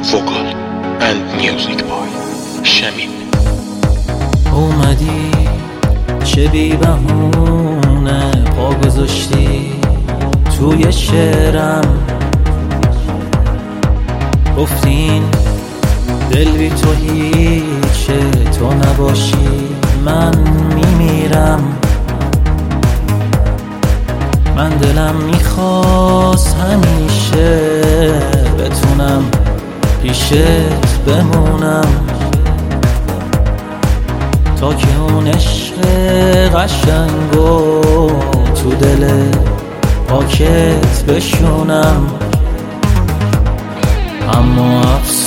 vocal and music by شمیم. اومدی چه بی بهونه پا گذاشتی توی شعرم، گفتین دل بی تو هیچه، تو نباشی من میمیرم. من دلم میخواست همیشه بتونم پیشت بمونم، تا که اون عشق قشنگو تو دل پاکت بشونم. اما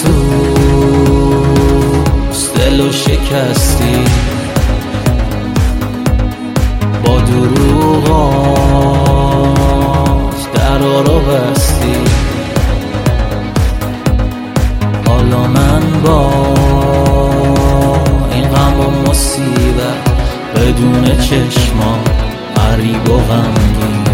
افسوس دلو شکستی، با دروغات درا رو بستی. حالا من با این غم و مصیبت بدون چشما غریب و غمگین.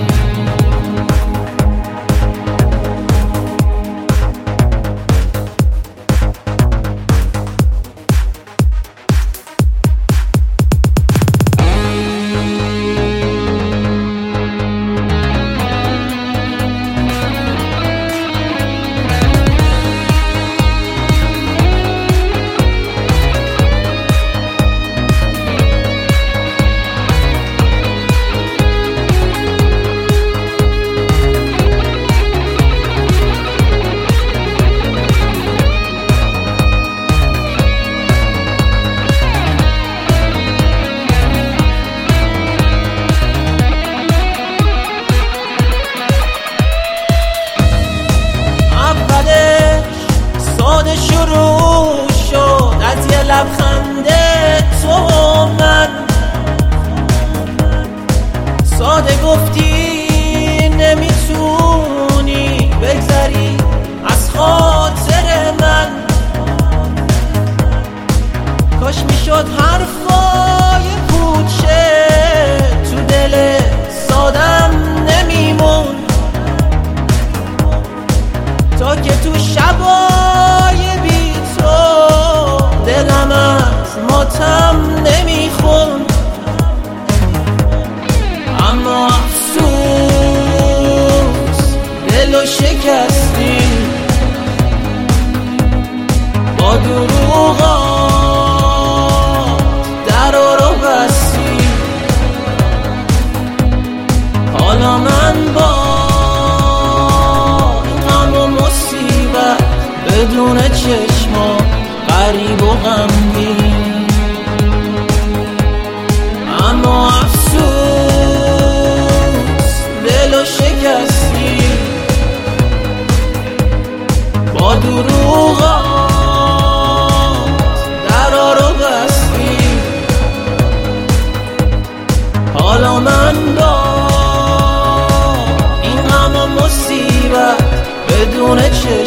شروع شد از یه لبخند تو من، ساده گفتی نمیتونی بگذری از خاطر من. کاش میشد حرفای پوچه تو دل سادم نمیمون، تا که تو شبای بی تو دلم از ماتم نمیخون. اما افسوس دلو شکستی، با دروغات درا رو بستی. حالا من با بدون چشما غریب و غمگین. اما افسوس دلو شکستی، با دروغات درا رو بستی. حالا من با این غم و مصیبت بدون چشما